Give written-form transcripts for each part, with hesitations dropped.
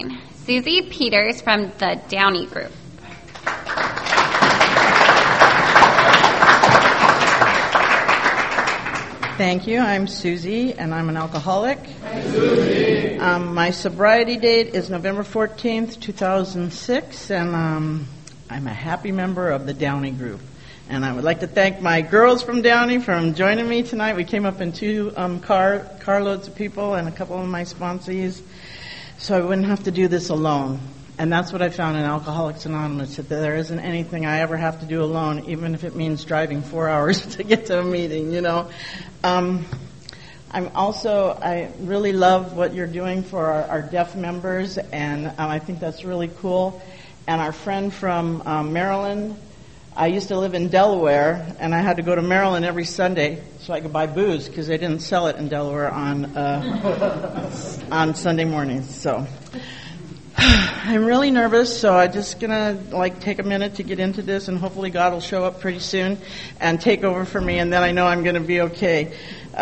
introducing Susie Peters from the Downey Group. Thank you. I'm Susie, and I'm an alcoholic. Hi, Susie. My sobriety date is November 14th, 2006, and I'm a happy member of the Downey Group. And I would like to thank my girls from Downey for joining me tonight. We came up in two carloads of people and a couple of my sponsees, so I wouldn't have to do this alone. And that's what I found in Alcoholics Anonymous, that there isn't anything I ever have to do alone, even if it means driving 4 hours to get to a meeting, you know. I really love what you're doing for our deaf members, and I think that's really cool. And our friend from Maryland, I used to live in Delaware, and I had to go to Maryland every Sunday so I could buy booze because they didn't sell it in Delaware on Sunday mornings. So I'm really nervous, so I'm just gonna take a minute to get into this, and hopefully God will show up pretty soon and take over for me, and then I know I'm gonna be okay.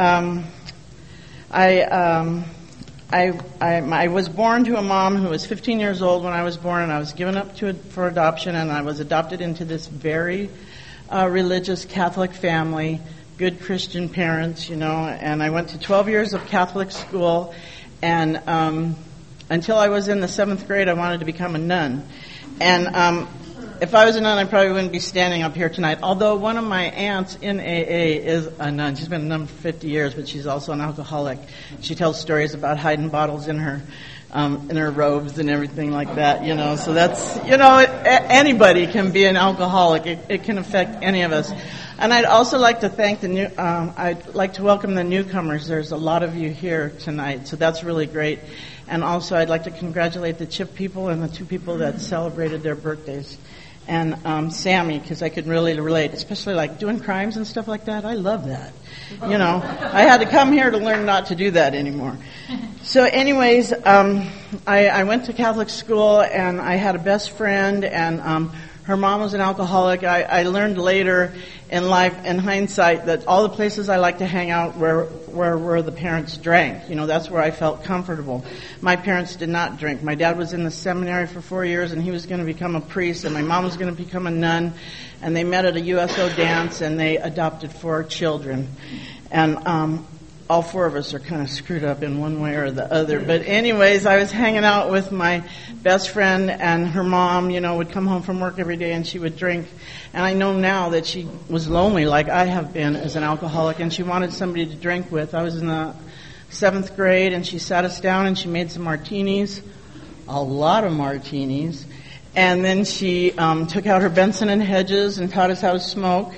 I was born to a mom who was 15 years old when I was born, and I was given up for adoption, and I was adopted into this very religious Catholic family, good Christian parents, you know, and I went to 12 years of Catholic school, and until I was in the 7th grade, I wanted to become a nun. And if I was a nun, I probably wouldn't be standing up here tonight, although one of my aunts in AA is a nun. She's been a nun for 50 years, but she's also an alcoholic. She tells stories about hiding bottles in her robes and everything like that, you know. So that's, you know, anybody can be an alcoholic. It can affect any of us. And I'd also like to thank I'd like to welcome the newcomers. There's a lot of you here tonight, so that's really great. And also I'd like to congratulate the CHIP people and the two people that celebrated their birthdays. And Sammy, because I could really relate, especially doing crimes and stuff like that. I love that. You know, I had to come here to learn not to do that anymore. So anyways, I went to Catholic school, and I had a best friend, and her mom was an alcoholic. I learned later in life, in hindsight, that all the places I like to hang out where the parents drank. You know, that's where I felt comfortable. My parents did not drink. My dad was in the seminary for 4 years, and he was going to become a priest, and my mom was going to become a nun. And they met at a USO dance, and they adopted 4 children. And all 4 of us are kind of screwed up in one way or the other. But anyways, I was hanging out with my best friend, and her mom, you know, would come home from work every day, and she would drink. And I know now that she was lonely like I have been as an alcoholic, and she wanted somebody to drink with. I was in the 7th grade, and she sat us down, and she made some martinis, a lot of martinis. And then she took out her Benson and Hedges and taught us how to smoke.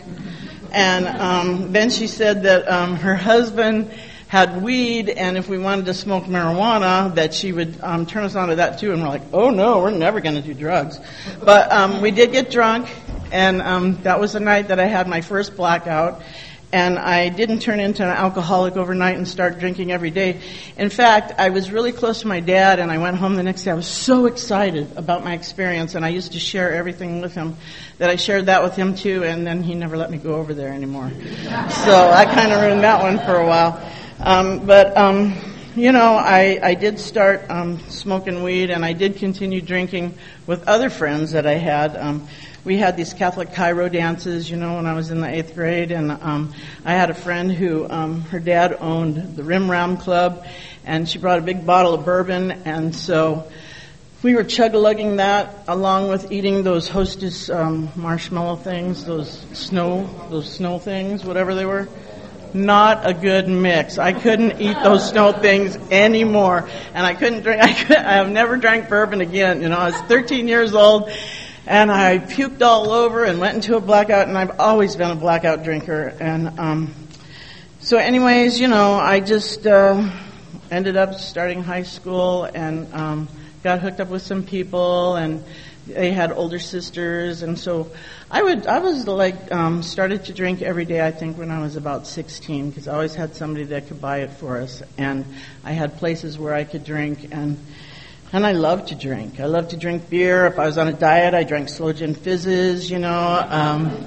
And then she said that her husband had weed, and if we wanted to smoke marijuana, that she would turn us on to that too. And we're like, oh no, we're never going to do drugs. But we did get drunk, and that was the night that I had my first blackout. And I didn't turn into an alcoholic overnight and start drinking every day. In fact, I was really close to my dad, and I went home the next day. I was so excited about my experience, and I used to share everything with him, that I shared that with him too, and then he never let me go over there anymore. So I kind of ruined that one for a while. You know, I did start smoking weed, and I did continue drinking with other friends that I had. We had these Catholic Cairo dances, you know, when I was in the 8th grade, and I had a friend who, her dad owned the Rim Ram Club, and she brought a big bottle of bourbon, and so we were chug-a-lugging that along with eating those Hostess marshmallow things, those snow things, whatever they were. Not a good mix. I couldn't eat those snow things anymore, and I couldn't drink. I have never drank bourbon again. You know, I was 13 years old. And I puked all over and went into a blackout, and I've always been a blackout drinker. And so anyways, you know, I just ended up starting high school and got hooked up with some people, and they had older sisters. And so I was started to drink every day, I think, when I was about 16, because I always had somebody that could buy it for us. And I had places where I could drink, and I love to drink. I love to drink beer. If I was on a diet, I drank Slow Gin Fizzes, you know.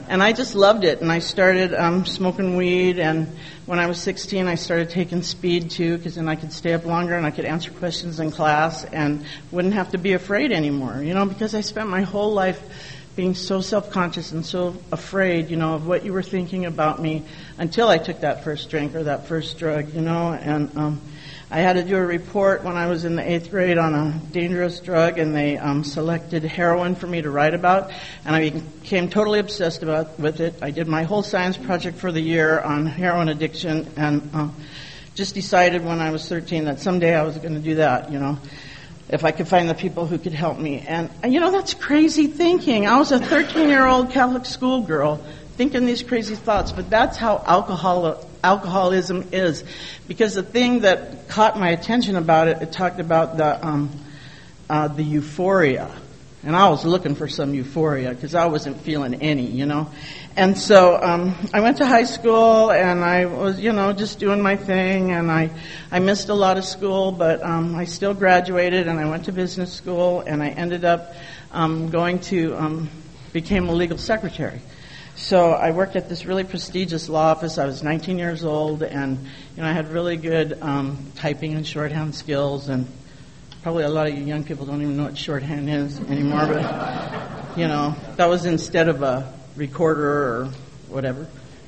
And I just loved it. And I started smoking weed. And when I was 16, I started taking speed, too, because then I could stay up longer and I could answer questions in class and wouldn't have to be afraid anymore, because I spent my whole life being so self-conscious and so afraid, of what you were thinking about me until I took that first drink or that first drug, And I had to do a report when I was in the 8th grade on a dangerous drug, and they selected heroin for me to write about, and I became totally obsessed with it. I did my whole science project for the year on heroin addiction, and just decided when I was 13 that someday I was going to do that, if I could find the people who could help me. And, that's crazy thinking. I was a 13-year-old Catholic schoolgirl thinking these crazy thoughts, but that's how alcoholism is. Because the thing that caught my attention about it talked about the euphoria. And I was looking for some euphoria because I wasn't feeling any, And so I went to high school, and I was, just doing my thing, and I missed a lot of school, but I still graduated, and I went to business school, and I ended up became a legal secretary. So I worked at this really prestigious law office. I was 19 years old, and I had really good typing and shorthand skills, and probably a lot of you young people don't even know what shorthand is anymore, but that was instead of a recorder or whatever.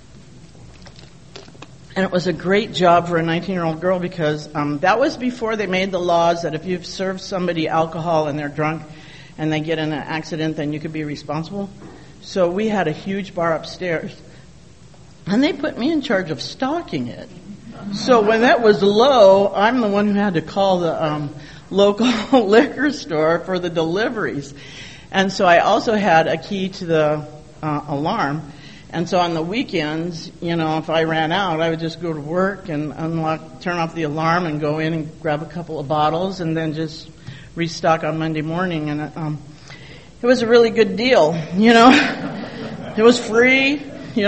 And it was a great job for a 19-year-old girl because that was before they made the laws that if you've served somebody alcohol and they're drunk and they get in an accident, then you could be responsible. So we had a huge bar upstairs, and they put me in charge of stocking it. So when that was low, I'm the one who had to call the local liquor store for the deliveries. And so I also had a key to the alarm. And so on the weekends, if I ran out, I would just go to work and turn off the alarm and go in and grab a couple of bottles and then just restock on Monday morning. And it was a really good deal, It was free,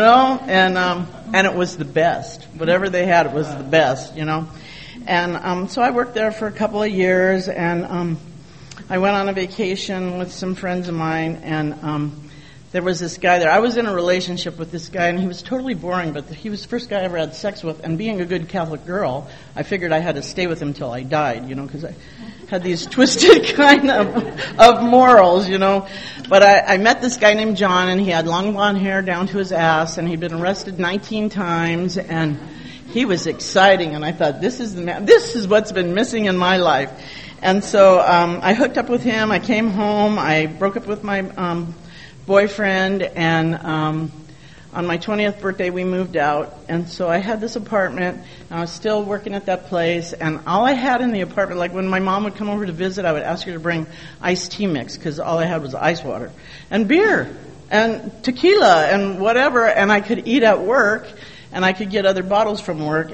and it was the best. Whatever they had, it was the best, And so I worked there for a couple of years, and I went on a vacation with some friends of mine, and there was this guy there. I was in a relationship with this guy, and he was totally boring, but he was the first guy I ever had sex with. And being a good Catholic girl, I figured I had to stay with him till I died, because I had these twisted kind of morals, But I met this guy named John, and he had long blonde hair down to his ass, and he'd been arrested 19 times, and he was exciting. And I thought, this is the man. This is what's been missing in my life. And so I hooked up with him. I came home. I broke up with my boyfriend, and on my 20th birthday we moved out, and so I had this apartment, and I was still working at that place, and all I had in the apartment, like when my mom would come over to visit, I would ask her to bring iced tea mix, because all I had was ice water, and beer, and tequila, and whatever, and I could eat at work, and I could get other bottles from work,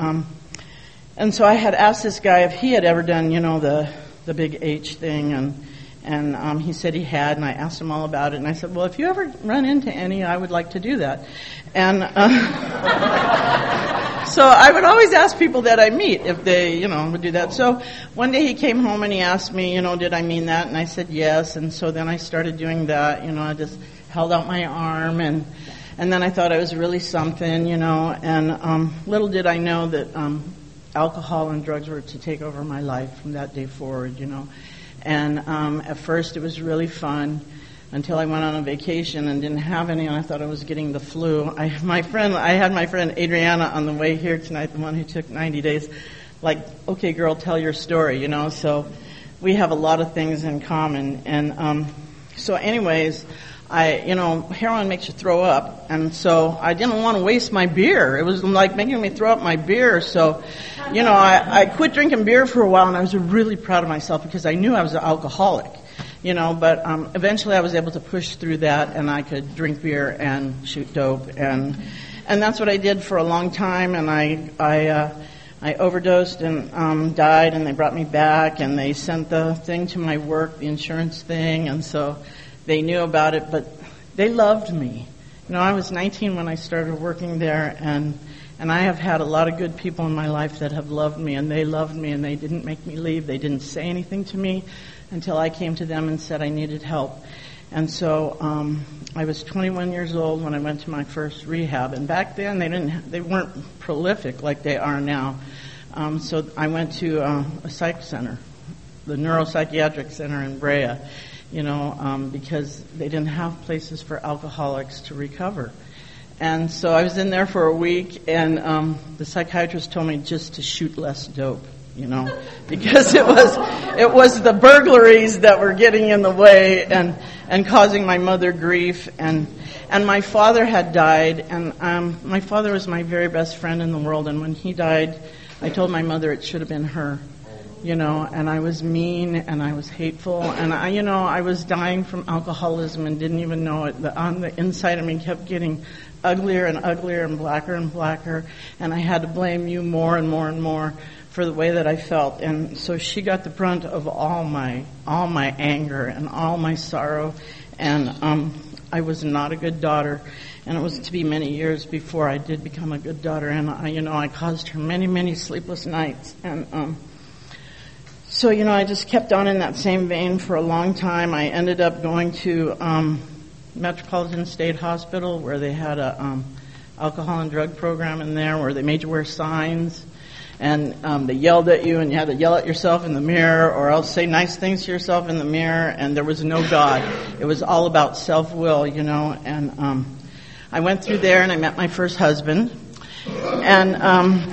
and so I had asked this guy if he had ever done, the big H thing, and he said he had, and I asked him all about it. And I said, well, if you ever run into any, I would like to do that. And so I would always ask people that I meet if they, would do that. So one day he came home and he asked me, did I mean that? And I said yes. And so then I started doing that. I just held out my arm, and then I thought I was really something, And little did I know that alcohol and drugs were to take over my life from that day forward, And at first it was really fun until I went on a vacation and didn't have any, and I thought I was getting the flu. I had my friend Adriana on the way here tonight, the one who took 90 days, like, okay, girl, tell your story, So we have a lot of things in common. And so anyways, heroin makes you throw up, and so I didn't want to waste my beer. It was like making me throw up my beer, so, I quit drinking beer for a while, and I was really proud of myself because I knew I was an alcoholic, but eventually I was able to push through that, and I could drink beer and shoot dope, and that's what I did for a long time, and I overdosed and died, and they brought me back, and they sent the thing to my work, the insurance thing, and so they knew about it, but they loved me. I was 19 when I started working there, and And I have had a lot of good people in my life that have loved me, and they loved me, and they didn't make me leave. They didn't say anything to me until I came to them and said I needed help. And so I was 21 years old when I went to my first rehab. And back then they weren't prolific like they are now. So I went to a psych center, the neuropsychiatric center in Brea, because they didn't have places for alcoholics to recover. And so I was in there for a week, and the psychiatrist told me just to shoot less dope, because it was the burglaries that were getting in the way and causing my mother grief. And my father had died, and my father was my very best friend in the world. And when he died, I told my mother it should have been her, and I was mean and I was hateful, and I was dying from alcoholism and didn't even know it. On the inside of me kept getting uglier and uglier and blacker, and I had to blame you more and more and more for the way that I felt. And so she got the brunt of all my anger and all my sorrow, and I was not a good daughter, and it was to be many years before I did become a good daughter, and I caused her many, many sleepless nights. And so I just kept on in that same vein for a long time. I ended up going to Metropolitan State Hospital, where they had a alcohol and drug program in there, where they made you wear signs, and they yelled at you, and you had to yell at yourself in the mirror, or else say nice things to yourself in the mirror, and there was no God. It was all about self-will, and I went through there, and I met my first husband, and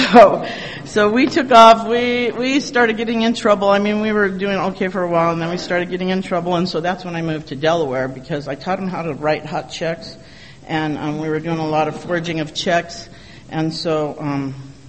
so we took off. We started getting in trouble. I mean, we were doing okay for a while, and then we started getting in trouble, and so that's when I moved to Delaware, because I taught him how to write hot checks, and we were doing a lot of forging of checks, and so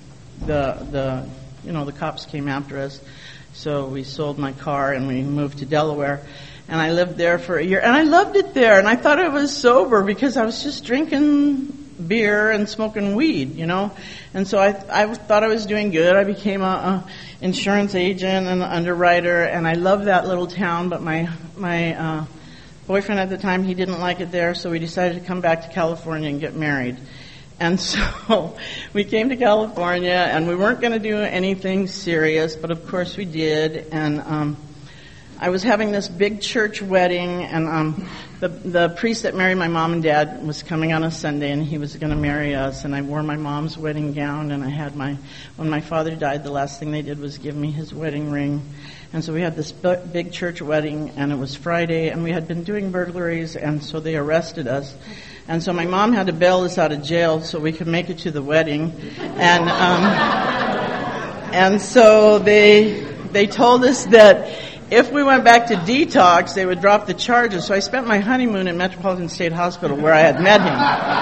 the cops came after us. So we sold my car and we moved to Delaware, and I lived there for a year, and I loved it there, and I thought I was sober because I was just drinking beer and smoking weed, and so I thought I was doing good. I became a insurance agent and an underwriter, and I loved that little town, but my boyfriend at the time, he didn't like it there, so we decided to come back to California and get married. And so we came to California, and we weren't going to do anything serious, but of course we did. And I was having this big church wedding, and the priest that married my mom and dad was coming on a Sunday, and he was going to marry us. And I wore my mom's wedding gown, and I had when my father died, the last thing they did was give me his wedding ring. And so we had this big church wedding, and it was Friday, and we had been doing burglaries, and so they arrested us. And so my mom had to bail us out of jail so we could make it to the wedding. And so they told us that if we went back to detox, they would drop the charges. So I spent my honeymoon at Metropolitan State Hospital, where I had met him.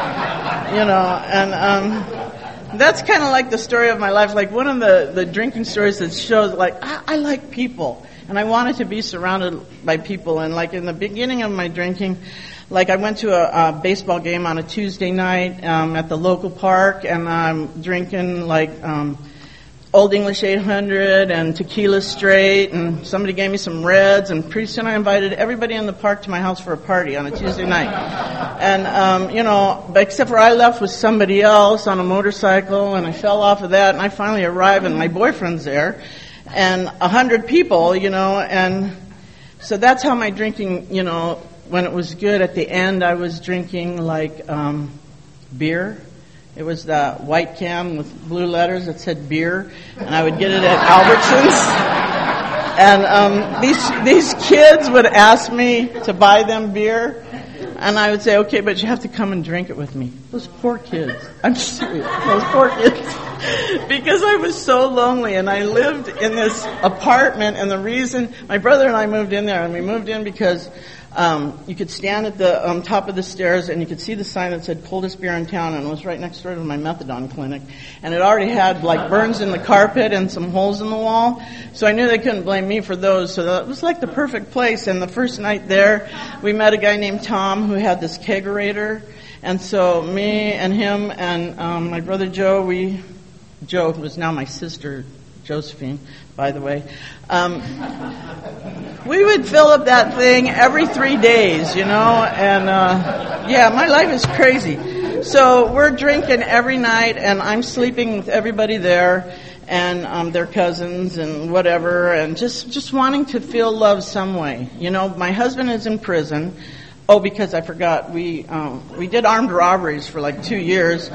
And that's kind of like the story of my life. Like one of the drinking stories that shows, like, I like people, and I wanted to be surrounded by people. And like in the beginning of my drinking, like I went to a baseball game on a Tuesday night at the local park, and I'm drinking like Old English 800 and Tequila Straight, and somebody gave me some Reds, and pretty soon I invited everybody in the park to my house for a party on a Tuesday night. And, but except for I left with somebody else on a motorcycle, and I fell off of that, and I finally arrived, and my boyfriend's there, and 100 people, and so that's how my drinking, when it was good. At the end, I was drinking like beer. It was the white can with blue letters that said beer, and I would get it at Albertsons. And these kids would ask me to buy them beer, and I would say, okay, but you have to come and drink it with me. Those poor kids. I'm serious. Those poor kids. Because I was so lonely, and I lived in this apartment, and the reason my brother and I moved in there, and we moved in because you could stand at the top of the stairs, and you could see the sign that said coldest beer in town, and it was right next door to my methadone clinic. And it already had like burns in the carpet and some holes in the wall. So I knew they couldn't blame me for those. So that was like the perfect place. And the first night there, we met a guy named Tom who had this kegerator. And so me and him and my brother Joe, Joe, who was now my sister, Josephine, by the way, we would fill up that thing every 3 days, and my life is crazy. So we're drinking every night, and I'm sleeping with everybody there, and their cousins and whatever, and just wanting to feel love some way. You know, my husband is in prison. Oh, because I forgot, we did armed robberies for like 2 years.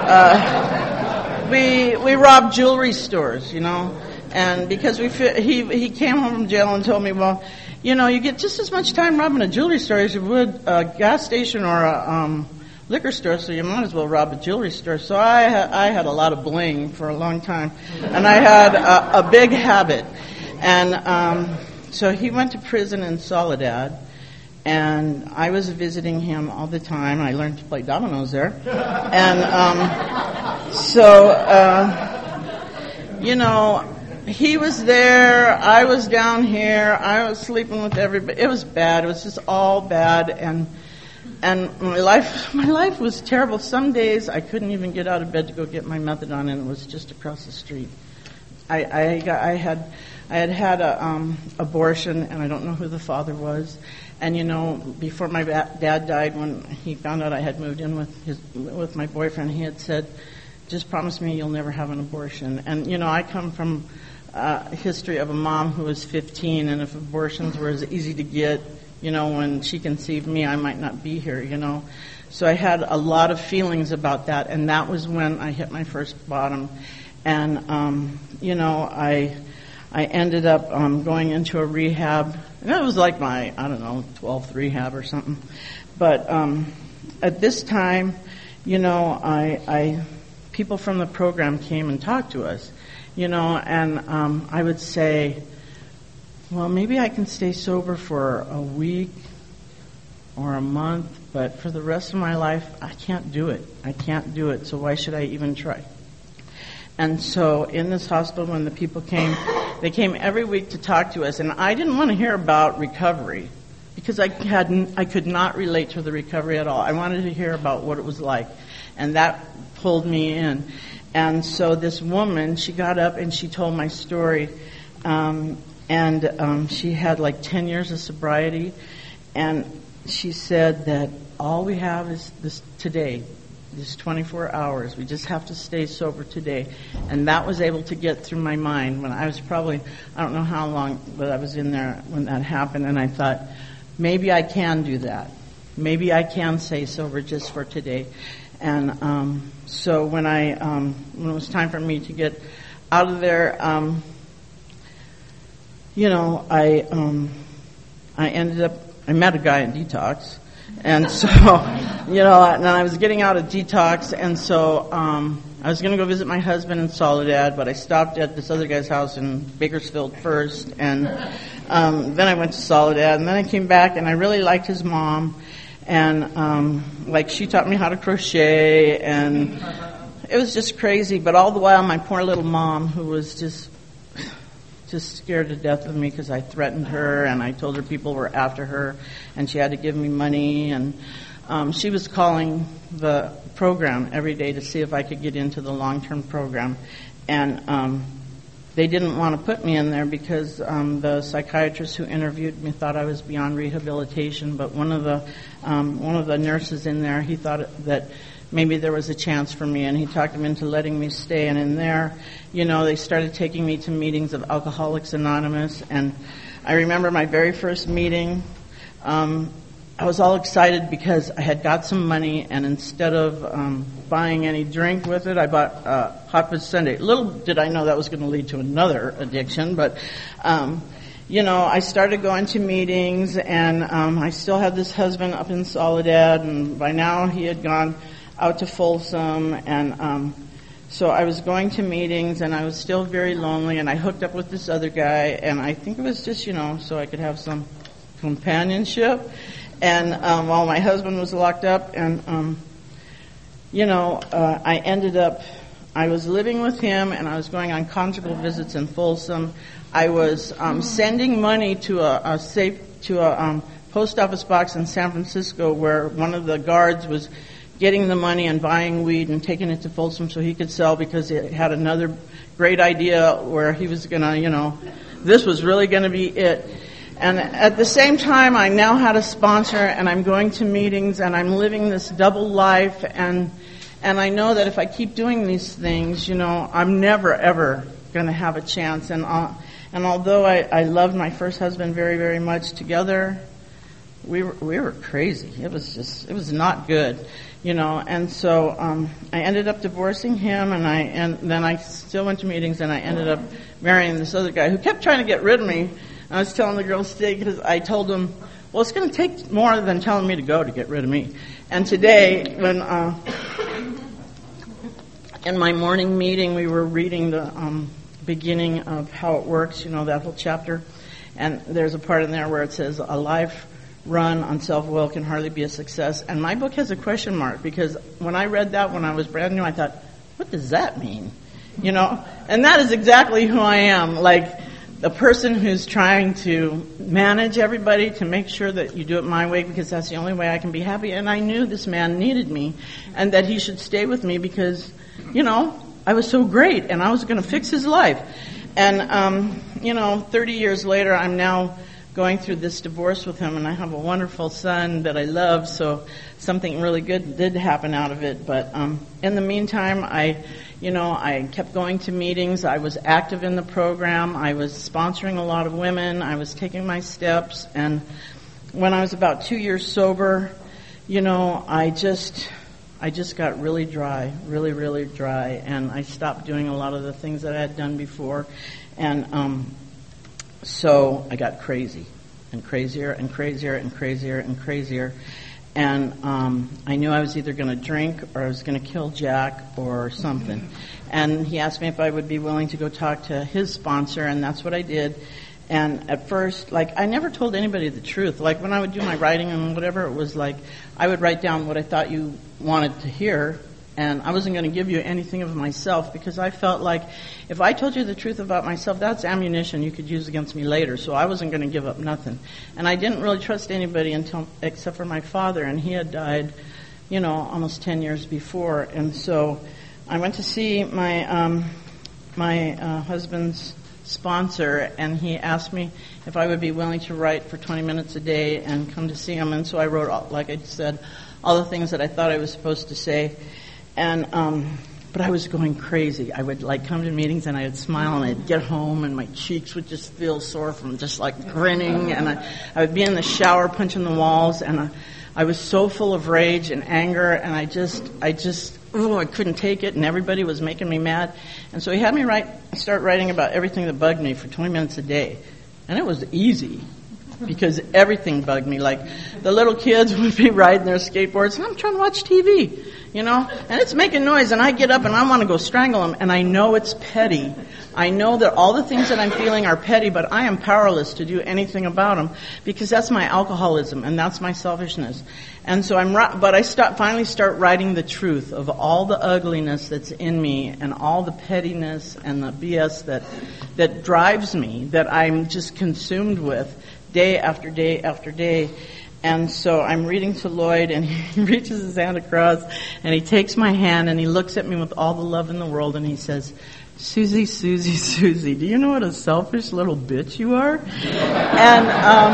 We robbed jewelry stores, you know, and because he came home from jail and told me, well, you know, you get just as much time robbing a jewelry store as you would a gas station or a liquor store, so you might as well rob a jewelry store. So I had a lot of bling for a long time, and I had a big habit. And so he went to prison in Soledad, and I was visiting him all the time. I learned to play dominoes there. And you know, he was there, I was down here, I was sleeping with everybody. It was bad. It was just all bad, and my life was terrible. Some days I couldn't even get out of bed to go get my methadone, and it was just across the street. I had a abortion, and I don't know who the father was. And you know, before my dad died, when he found out I had moved in with my boyfriend, he had said, "Just promise me you'll never have an abortion." And you know, I come from a history of a mom who was 15, and if abortions were as easy to get, you know, when she conceived me, I might not be here, you know. So I had a lot of feelings about that, and that was when I hit my first bottom. And you know, I ended up going into a rehab. And that was like my, 12th rehab or something. But at this time, you know, people from the program came and talked to us, you know, and I would say, well, maybe I can stay sober for a week or a month, but for the rest of my life, I can't do it. I can't do it, so why should I even try? And so in this hospital, when the people came, they came every week to talk to us, and I didn't want to hear about recovery because I could not relate to the recovery at all. I wanted to hear about what it was like, and that pulled me in. And so this woman, she got up and she told my story, and she had like 10 years of sobriety, and she said that all we have is this today. Just 24 hours. We just have to stay sober today. And that was able to get through my mind when I was probably, I don't know how long, but I was in there when that happened, and I thought, maybe I can do that. Maybe I can stay sober just for today. And so when when it was time for me to get out of there, you know, I ended up, I met a guy in detox. And so, you know, and I was getting out of detox, and so I was going to go visit my husband in Soledad, but I stopped at this other guy's house in Bakersfield first, and then I went to Soledad, and then I came back, and I really liked his mom, and like she taught me how to crochet, and it was just crazy. But all the while, my poor little mom, who was just scared to death of me because I threatened her and I told her people were after her and she had to give me money, and she was calling the program every day to see if I could get into the long-term program, and they didn't want to put me in there because the psychiatrist who interviewed me thought I was beyond rehabilitation, but one of the nurses in there, he thought that maybe there was a chance for me, and he talked him into letting me stay. And in there, you know, they started taking me to meetings of Alcoholics Anonymous. And I remember my very first meeting, I was all excited because I had got some money, and instead of buying any drink with it, I bought Hot Fudge Sundae. Little did I know that was going to lead to another addiction, but you know, I started going to meetings, and I still had this husband up in Soledad, and by now he had gone out to Folsom, and so I was going to meetings, and I was still very lonely, and I hooked up with this other guy, and I think it was just, you know, so I could have some companionship, and while my husband was locked up, and you know, I was living with him, and I was going on conjugal visits in Folsom. I was sending money to a post office box in San Francisco, where one of the guards was getting the money and buying weed and taking it to Folsom so he could sell, because he had another great idea where he was going to, you know, this was really going to be it. And at the same time, I now had a sponsor, and I'm going to meetings, and I'm living this double life, and I know that if I keep doing these things, I'm never, ever going to have a chance. And although I loved my first husband very, very much together, we were crazy. It was not good, And so I ended up divorcing him, and then I still went to meetings, and I ended up marrying this other guy who kept trying to get rid of me. I was telling the girls today because I told them, well, it's going to take more than telling me to go to get rid of me. And today, when in my morning meeting, we were reading the beginning of How It Works, that whole chapter. And there's a part in there where it says, a life run on self-will can hardly be a success. And my book has a question mark because when I read that when I was brand new, I thought, what does that mean? And that is exactly who I am. Like, the person who's trying to manage everybody to make sure that you do it my way because that's the only way I can be happy. And I knew this man needed me and that he should stay with me because, I was so great and I was going to fix his life. And, 30 years later, I'm now going through this divorce with him, and I have a wonderful son that I love, so something really good did happen out of it. But in the meantime, I kept going to meetings. I was active in the program. I was sponsoring a lot of women. I was taking my steps. And when I was about 2 years sober, I just got really dry, really, really dry. And I stopped doing a lot of the things that I had done before. And so I got crazy and crazier and crazier and crazier and crazier. And I knew I was either going to drink or I was going to kill Jack or something. And he asked me if I would be willing to go talk to his sponsor, and that's what I did. And at first, I never told anybody the truth. Like, when I would do my writing and whatever, it was like I would write down what I thought you wanted to hear, and I wasn't going to give you anything of myself because I felt like if I told you the truth about myself, that's ammunition you could use against me later, so I wasn't going to give up nothing. And I didn't really trust anybody except for my father, and he had died, almost 10 years before. And so I went to see my husband's sponsor, and he asked me if I would be willing to write for 20 minutes a day and come to see him. And so I wrote, like I said, all the things that I thought I was supposed to say. And but I was going crazy. I would come to meetings and I would smile and I'd get home and my cheeks would just feel sore from just grinning, and I would be in the shower punching the walls, and I was so full of rage and anger, and I couldn't take it, and everybody was making me mad. And so he had me start writing about everything that bugged me for 20 minutes a day. And it was easy because everything bugged me. Like, the little kids would be riding their skateboards and I'm trying to watch TV, and it's making noise, and I get up and I want to go strangle them, and I know it's petty. I know that all the things that I'm feeling are petty, but I am powerless to do anything about them because that's my alcoholism and that's my selfishness. And so I finally start writing the truth of all the ugliness that's in me and all the pettiness and the BS that drives me, that I'm just consumed with day after day after day. And so I'm reading to Lloyd, and he reaches his hand across, and he takes my hand, and he looks at me with all the love in the world, and he says, Susie, Susie, Susie, do you know what a selfish little bitch you are? And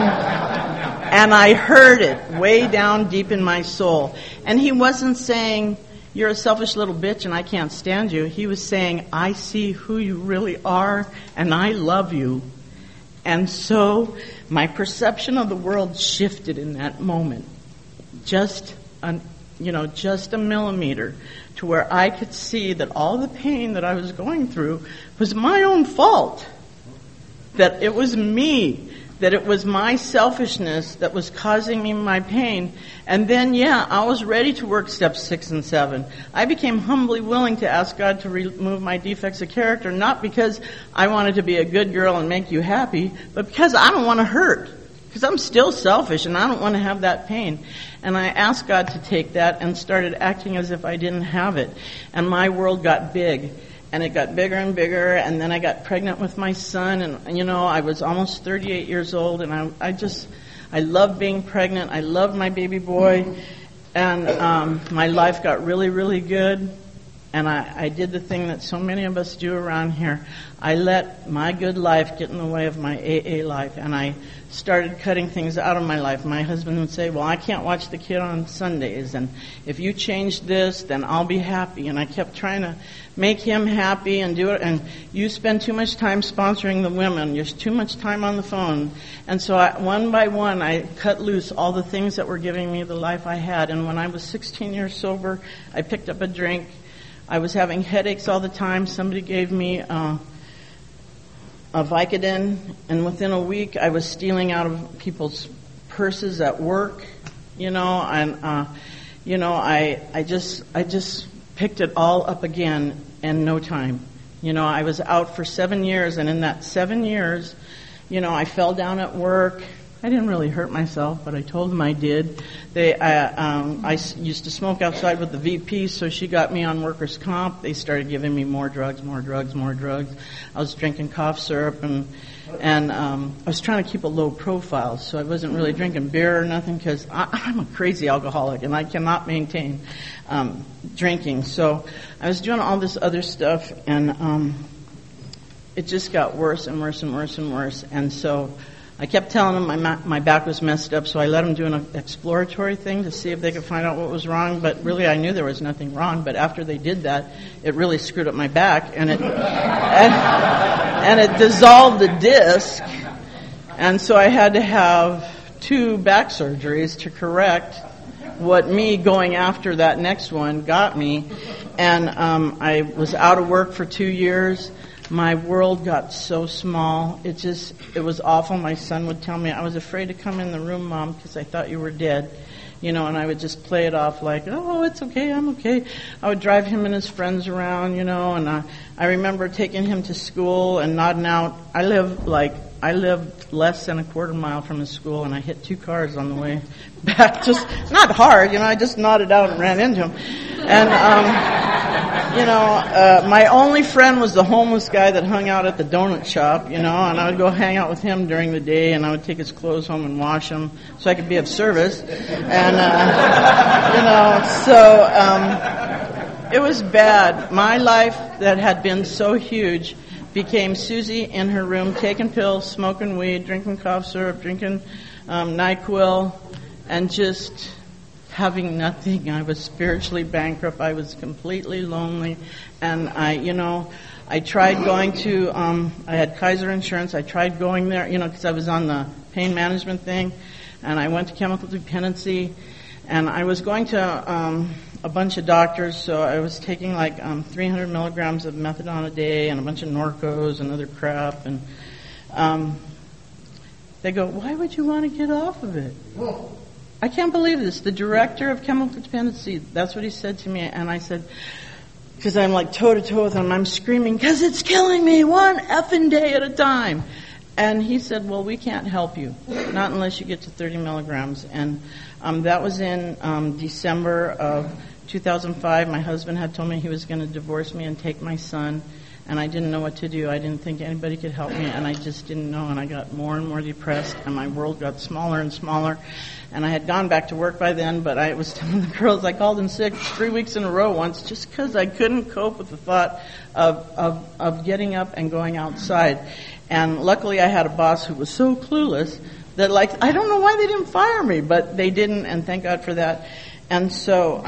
I heard it way down deep in my soul. And he wasn't saying, you're a selfish little bitch and I can't stand you. He was saying, I see who you really are, and I love you. And so my perception of the world shifted in that moment, just a millimeter, to where I could see that all the pain that I was going through was my own fault, that it was me, that it was my selfishness that was causing me my pain. And then, I was ready to work steps 6 and 7. I became humbly willing to ask God to remove my defects of character, not because I wanted to be a good girl and make you happy, but because I don't want to hurt. Because I'm still selfish and I don't want to have that pain. And I asked God to take that and started acting as if I didn't have it. And my world got big. And it got bigger and bigger, and then I got pregnant with my son, and I was almost 38 years old, and I loved being pregnant. I loved my baby boy, and my life got really, really good, and I did the thing that so many of us do around here. I let my good life get in the way of my AA life, and I started cutting things out of my life. My husband would say, well, I can't watch the kid on Sundays, and if you change this, then I'll be happy. And I kept trying to make him happy and do it, and you spend too much time sponsoring the women. There's too much time on the phone. And so one by one, I cut loose all the things that were giving me the life I had. And when I was 16 years sober, I picked up a drink. I was having headaches all the time. Somebody gave me a Vicodin, and within a week I was stealing out of people's purses at work, and I just picked it all up again in no time. I was out for 7 years, and in that 7 years, I fell down at work. I didn't really hurt myself, but I told them I did. I used to smoke outside with the VP, so she got me on workers' comp. They started giving me more drugs. I was drinking cough syrup, and I was trying to keep a low profile, so I wasn't really drinking beer or nothing, because I'm a crazy alcoholic, and I cannot maintain drinking. So I was doing all this other stuff, and it just got worse and worse and worse and worse. And so I kept telling them my back was messed up, so I let them do an exploratory thing to see if they could find out what was wrong. But really, I knew there was nothing wrong. But after they did that, it really screwed up my back, and it and it dissolved the disc. And so I had to have 2 back surgeries to correct what me going after that next one got me. And I was out of work for 2 years. My world got so small. It was awful. My son would tell me, I was afraid to come in the room, Mom, because I thought you were dead. And I would just play it off like, oh, it's okay, I'm okay. I would drive him and his friends around, and I remember taking him to school and nodding out. I lived less than a quarter mile from his school, and I hit 2 cars on the way back. Just not hard, I just nodded out and ran into him. And, my only friend was the homeless guy that hung out at the donut shop, and I would go hang out with him during the day, and I would take his clothes home and wash them so I could be of service. And, it was bad. My life that had been so huge became Susie in her room, taking pills, smoking weed, drinking cough syrup, drinking NyQuil, and just having nothing. I was spiritually bankrupt. I was completely lonely. And I tried going to, I had Kaiser Insurance. I tried going there, because I was on the pain management thing. And I went to chemical dependency. And I was going to a bunch of doctors, so I was taking 300 milligrams of methadone a day and a bunch of Norcos and other crap. And they go, why would you want to get off of it? I can't believe this. The director of chemical dependency, that's what he said to me. And I said, because I'm toe-to-toe with him, I'm screaming, because it's killing me one effing day at a time. And he said, well, we can't help you, not unless you get to 30 milligrams. And that was in December of 2005. My husband had told me he was going to divorce me and take my son, and I didn't know what to do. I didn't think anybody could help me, and I just didn't know, and I got more and more depressed, and my world got smaller and smaller. And I had gone back to work by then, but I was telling the girls I called in sick 3 weeks in a row once just because I couldn't cope with the thought of getting up and going outside. And luckily I had a boss who was so clueless that I don't know why they didn't fire me, but they didn't, and thank God for that. And so,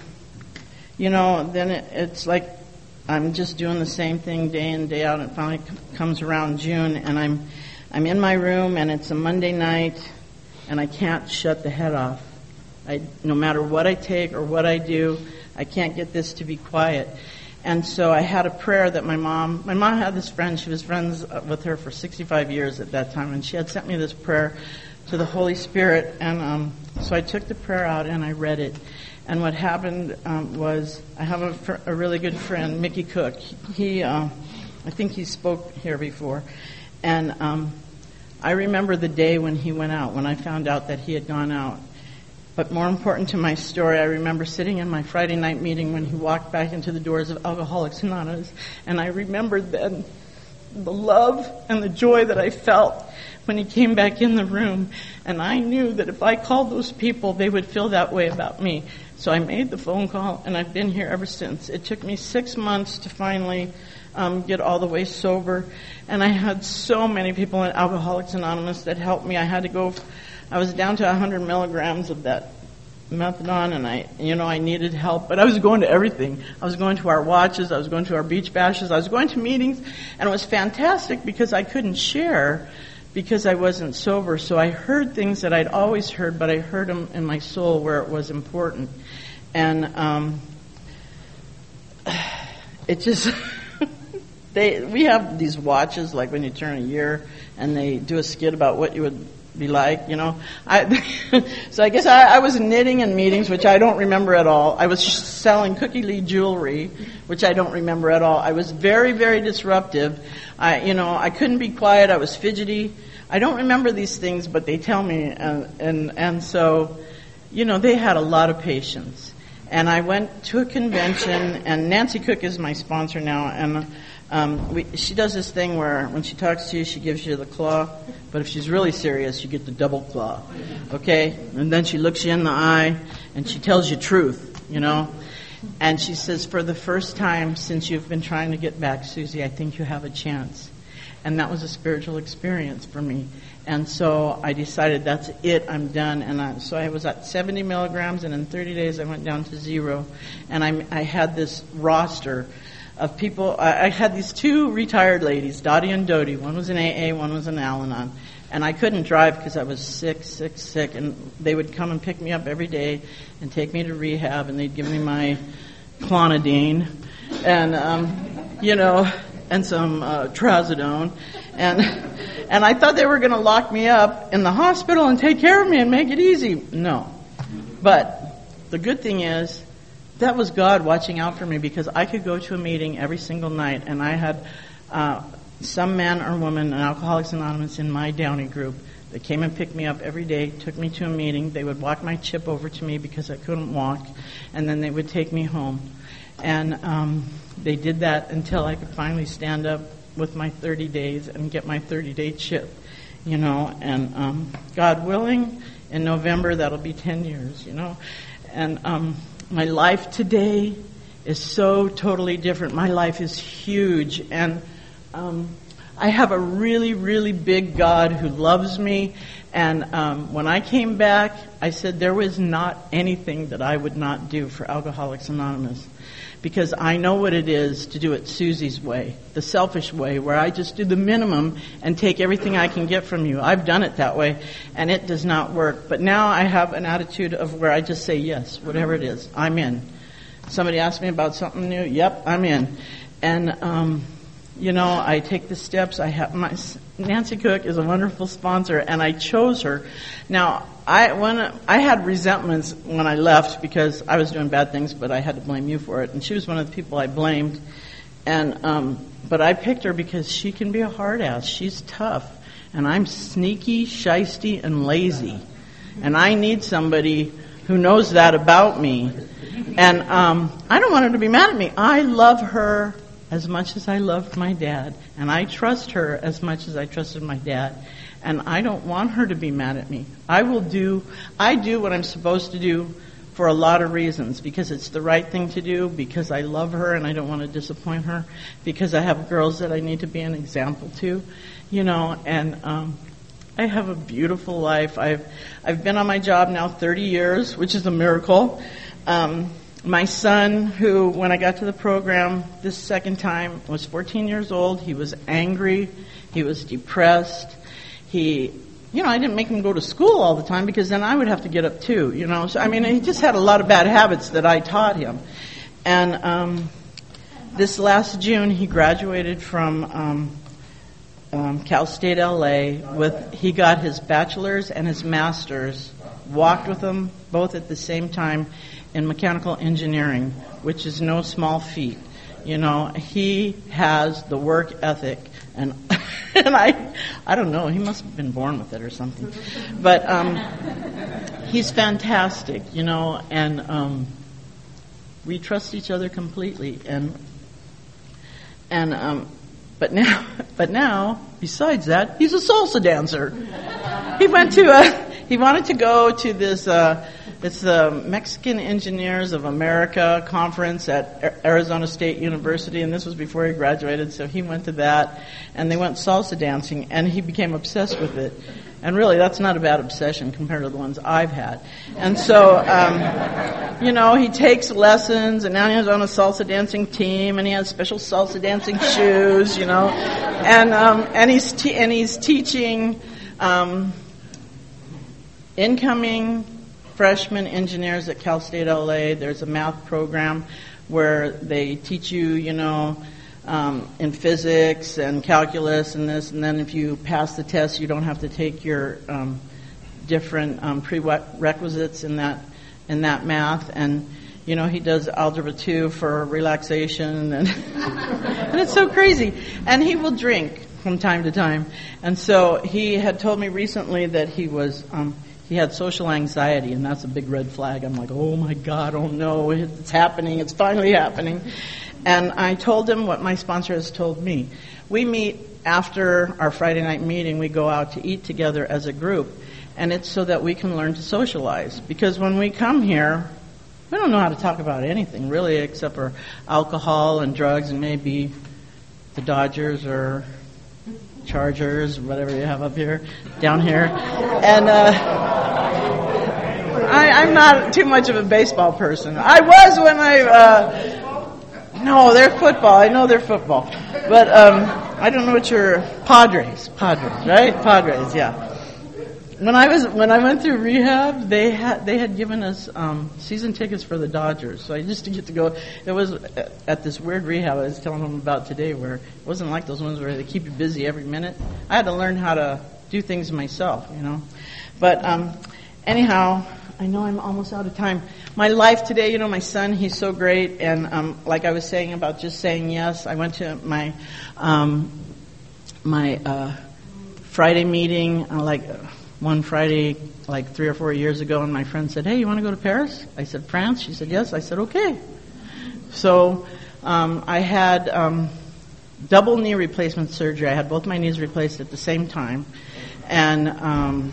then it's like I'm just doing the same thing day in, day out. And it finally comes around June, and I'm in my room, and it's a Monday night, and I can't shut the head off. No matter what I take or what I do, I can't get this to be quiet. And so I had a prayer that my mom had this friend, she was friends with her for 65 years at that time, and she had sent me this prayer to the Holy Spirit, and so I took the prayer out and I read it. And what happened was, I have a really good friend, Mickey Cook. I think he spoke here before, and I remember the day when he went out, when I found out that he had gone out. But more important to my story, I remember sitting in my Friday night meeting when he walked back into the doors of Alcoholics Anonymous, and I remembered then the love and the joy that I felt when he came back in the room. And I knew that if I called those people, they would feel that way about me. So I made the phone call, and I've been here ever since. It took me 6 months to finally get all the way sober. And I had so many people in Alcoholics Anonymous that helped me. I was down to 100 milligrams of that methadone, and I needed help, but I was going to everything. I was going to our watches, I was going to our beach bashes, I was going to meetings, and it was fantastic because I couldn't share because I wasn't sober. So I heard things that I'd always heard, but I heard them in my soul where it was important. And it just, we have these watches, like when you turn a year, and they do a skit about what you would be like, So I guess I was knitting in meetings, which I don't remember at all. I was selling Cookie Lee jewelry, which I don't remember at all. I was very, very disruptive. I couldn't be quiet. I was fidgety. I don't remember these things, but they tell me. And so, they had a lot of patience. And I went to a convention, and Nancy Cook is my sponsor now, and she does this thing where when she talks to you, she gives you the claw, but if she's really serious, you get the double claw, okay? And then she looks you in the eye, and she tells you truth, And she says, for the first time since you've been trying to get back, Susie, I think you have a chance. And that was a spiritual experience for me. And so I decided that's it, I'm done. And so I was at 70 milligrams, and in 30 days I went down to 0. And I had this roster of people. I had these 2 retired ladies, Dottie and Dodie. One was in AA, one was in Al-Anon. And I couldn't drive because I was sick. And they would come and pick me up every day and take me to rehab, and they'd give me my clonidine and, and some trazodone. And I thought they were going to lock me up in the hospital and take care of me and make it easy. No. But the good thing is, that was God watching out for me, because I could go to a meeting every single night, and I had some man or woman in Alcoholics Anonymous in my Downey group that came and picked me up every day, took me to a meeting. They would walk my chip over to me because I couldn't walk, and then they would take me home. And they did that until I could finally stand up with my 30 days and get my 30-day chip, and God willing, in November, that'll be 10 years, And my life today is so totally different. My life is huge, and I have a really, really big God who loves me. And when I came back, I said there was not anything that I would not do for Alcoholics Anonymous, because I know what it is to do it Susie's way, the selfish way, where I just do the minimum and take everything I can get from you. I've done it that way, and it does not work. But now I have an attitude of where I just say yes, whatever it is, I'm in. Somebody asks me about something new, yep, I'm in. And, I take the steps. Nancy Cook is a wonderful sponsor, and I chose her. Now, I had resentments when I left because I was doing bad things, but I had to blame you for it. And she was one of the people I blamed. And but I picked her because she can be a hard ass. She's tough, and I'm sneaky, shysty, and lazy. And I need somebody who knows that about me. And I don't want her to be mad at me. I love her as much as I loved my dad, and I trust her as much as I trusted my dad. And I don't want her to be mad at me. I do what I'm supposed to do for a lot of reasons, because it's the right thing to do, because I love her and I don't want to disappoint her, because I have girls that I need to be an example to, and I have a beautiful life. I've been on my job now 30 years, which is a miracle. My son, who, when I got to the program this second time, was 14 years old. He was angry. He was depressed. I didn't make him go to school all the time, because then I would have to get up too, So, he just had a lot of bad habits that I taught him. And this last June, he graduated from Cal State LA. He got his bachelor's and his master's, walked with them both at the same time, in mechanical engineering, which is no small feat. He has the work ethic, and I don't know, he must have been born with it or something. But he's fantastic, and we trust each other completely. But now, besides that, he's a salsa dancer. He wanted to go to this It's the Mexican Engineers of America conference at Arizona State University, and this was before he graduated, so he went to that, and they went salsa dancing, and he became obsessed with it. And really, that's not a bad obsession compared to the ones I've had. And so, he takes lessons, and now he's on a salsa dancing team, and he has special salsa dancing shoes, and he's teaching incoming freshman engineers at Cal State LA. There's a math program where they teach you, in physics and calculus and this, and then if you pass the test, you don't have to take your different prerequisites in that math. And he does algebra 2 for relaxation, and and it's so crazy. And he will drink from time to time. And so he had told me recently that he had social anxiety, and that's a big red flag. I'm like, oh my God, oh no, it's happening. It's finally happening. And I told him what my sponsor has told me. We meet after our Friday night meeting. We go out to eat together as a group. And it's so that we can learn to socialize. Because when we come here, we don't know how to talk about anything, really, except for alcohol and drugs and maybe the Dodgers or Chargers, or whatever you have up here, down here. And I'm not too much of a baseball person. I was when no, they're football. I know they're football. But I don't know what your Padres, right? Padres, yeah. When I went through rehab, they had given us season tickets for the Dodgers. So I used to get to go. It was at this weird rehab I was telling them about today, where it wasn't like those ones where they keep you busy every minute. I had to learn how to do things myself, But anyhow, I know I'm almost out of time. My life today, my son, he's so great. And like I was saying about just saying yes, I went to my Friday meeting, one Friday, 3 or 4 years ago, and my friend said, hey, you want to go to Paris? I said, France? She said, yes. I said, okay. So I had double knee replacement surgery. I had both my knees replaced at the same time. And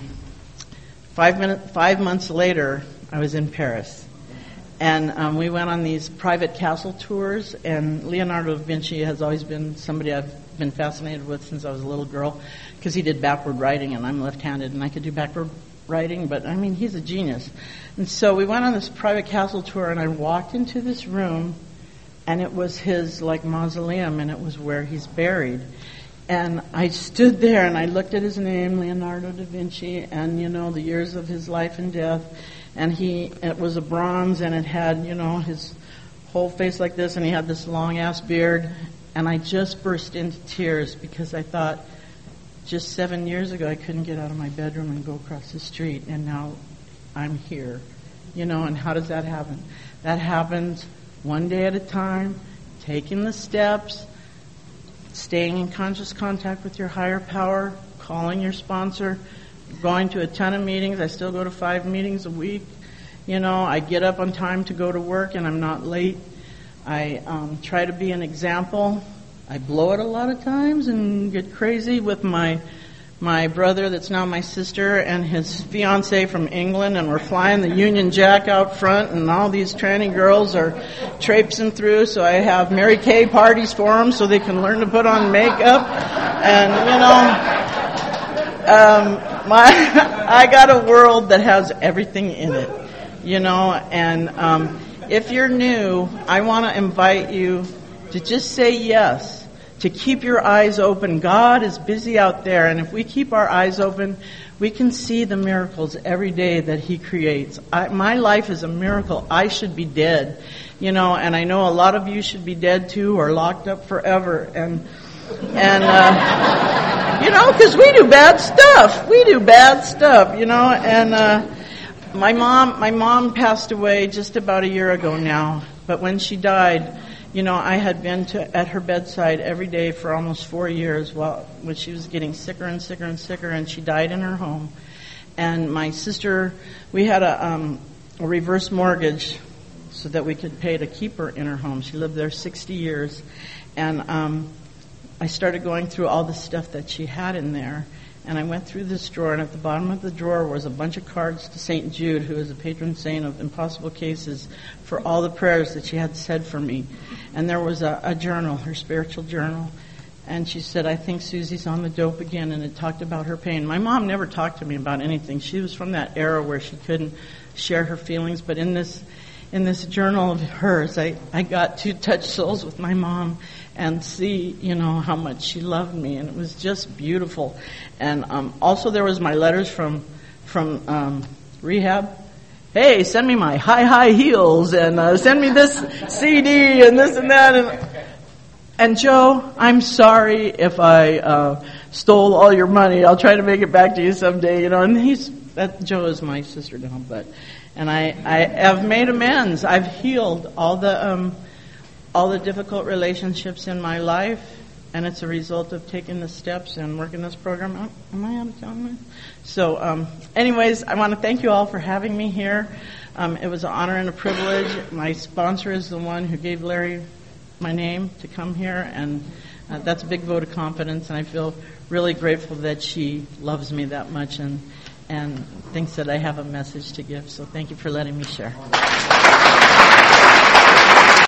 5 months later, I was in Paris. And we went on these private castle tours, and Leonardo da Vinci has always been somebody I've been fascinated with since I was a little girl, because he did backward writing, and I'm left-handed, and I could do backward writing, but he's a genius. And so we went on this private castle tour, and I walked into this room, and it was his mausoleum, and it was where he's buried. And I stood there, and I looked at his name, Leonardo da Vinci, and the years of his life and death. And it was a bronze, and it had, his whole face like this, and he had this long-ass beard. And I just burst into tears because I thought, just 7 years ago, I couldn't get out of my bedroom and go across the street, and now I'm here. And how does that happen? That happens one day at a time, taking the steps, staying in conscious contact with your higher power, calling your sponsor, going to a ton of meetings. I still go to 5 meetings a week. I get up on time to go to work, and I'm not late. I try to be an example. I blow it a lot of times and get crazy with my brother that's now my sister and his fiancée from England, and we're flying the Union Jack out front, and all these tranny girls are traipsing through, so I have Mary Kay parties for them so they can learn to put on makeup. And, I got a world that has everything in it, and if you're new, I want to invite you to just say yes, to keep your eyes open. God is busy out there, and if we keep our eyes open, we can see the miracles every day that He creates. My life is a miracle. I should be dead, and I know a lot of you should be dead too, or locked up forever, and because we do bad stuff. And my mom passed away just about a year ago now, but when she died, I had been at her bedside every day for almost 4 years when she was getting sicker and sicker and sicker, and she died in her home. And my sister, we had a reverse mortgage so that we could pay to keep her in her home. She lived there 60 years. And I started going through all the stuff that she had in there. And I went through this drawer, and at the bottom of the drawer was a bunch of cards to St. Jude, who is a patron saint of impossible cases, for all the prayers that she had said for me. And there was a journal, her spiritual journal. And she said, I think Susie's on the dope again, and it talked about her pain. My mom never talked to me about anything. She was from that era where she couldn't share her feelings. But in this journal of hers, I got to touch souls with my mom and see, how much she loved me. And it was just beautiful. And also there was my letters from rehab. Hey, send me my high heels, and send me this CD and this and that. And Joe, I'm sorry if I stole all your money. I'll try to make it back to you someday, And Joe is my sister now, and I have made amends. I've healed all the difficult relationships in my life, and it's a result of taking the steps and working this program out. Am I out of time? So, anyways, I want to thank you all for having me here. It was an honor and a privilege. My sponsor is the one who gave Larry my name to come here, and that's a big vote of confidence, and I feel really grateful that she loves me that much and thinks that I have a message to give. So thank you for letting me share.